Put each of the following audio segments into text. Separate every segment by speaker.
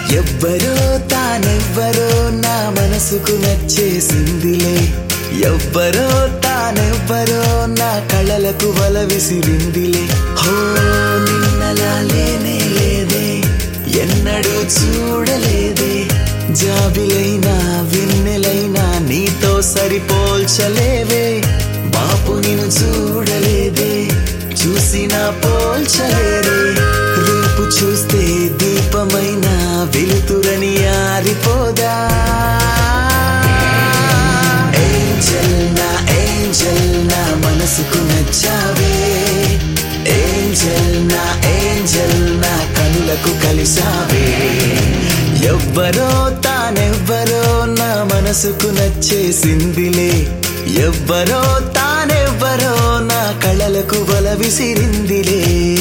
Speaker 1: ఎవ్వరో తానెవ్వరో నా మనసుకు నచ్చేసిందిలే. ఎవ్వరో తానెవ్వరో నా కళలకు వల విసిరిందిలే. హో నిన్నలా లేనే లేదే, ఎన్నడూ చూడలేదే. జాబిలైనా వెన్నెలైనా నీతో సరిపోల్చలేవే. బాపు నిన్ను చూడలేదే, చూసినా పోల్చలేదే. రూపు చూస్తే దీపమైన వెలుతురని ఆరిపోదా. ఏంజెల్ నా ఏంజెల్ నా మనసుకు నచ్చావే. ఏంజెల్ నా ఏంజెల్ నా కనులకు కలిసావే. ఎవ్వరో తానెవ్వరో నా మనసుకు నచ్చేసిందిలే. ఎవ్వరో తానెవ్వరో నా కళలకు వల విసిరిందిలే.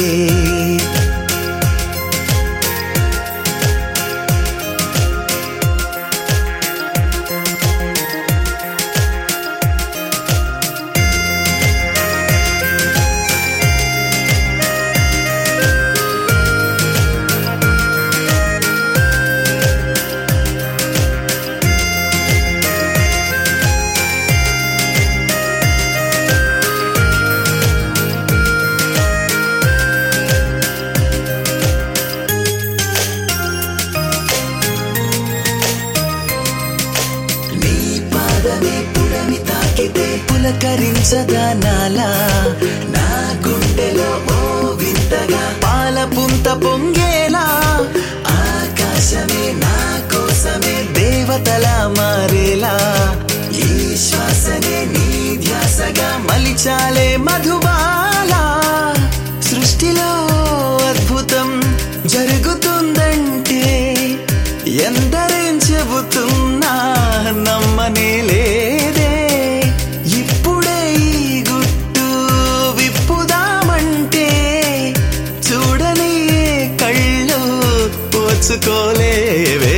Speaker 1: పుడమి తాకితే పులకరించదా నాలా. నా గుండెలో ఓ వింతగా పాల పుంత పొంగేలా. ఆకాశమే నా కోసమే దేవతలా మారేలా. ఈ శ్వాసనే నీ ధ్యాసగా మలిచాలే మధుబాలా. సృష్టిలో అద్భుతం జరుగుతుందంటే ఎందరేం చెబుతున్నా నమ్మనే లేదే. ఇప్పుడే ఈ గుట్టు విప్పుదామంటే చూడని కళ్ళు పోచుకోలేవే.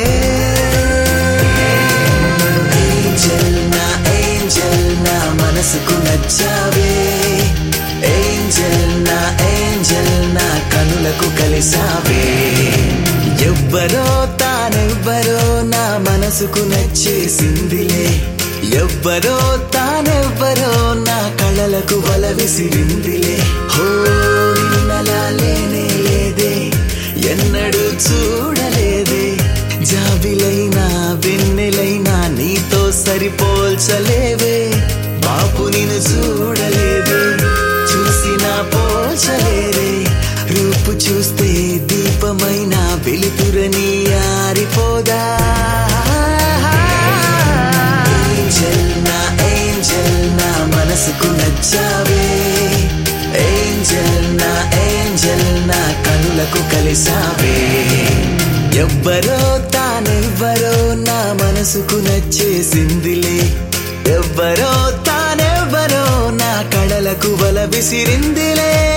Speaker 1: ఏంజెల్ నా ఏంజెల్ నా మనసుకు నచ్చావే. ఏంజెల్ నా ఏంజెల్ నా కనులకు కలిసావే. ఎవ్వరో తానెవ్వరో నా మనసుకు నచ్చేసిందిలే. ఎవ్వరో తానెవ్వరో నా కళలకు వల విసిరిందిలే. హో నిన్నలా లేనే లేదే, ఎన్నడూ చూడలేదే. జాబిలైనా వెన్నెలైనా నీతో సరిపోల్చలేవే. బాపు నిన్ను చూడలేదే, చూసినా పోల్చలేదే. రూపు చూస్తే దీపమైన వెలుతురని ఆరిపోదా. ఏంజెల్ నా ఏంజెల్ నా మనసుకు నచ్చావే. ఏంజెల్ నా ఏంజెల్ నా కనులకు కలిసావే. ఎవ్వరో తానెవ్వరో నా మనసుకు నచ్చేసిందిలే. ఎవ్వరో తానెవ్వరో నా కళలకు వల విసిరిందిలే.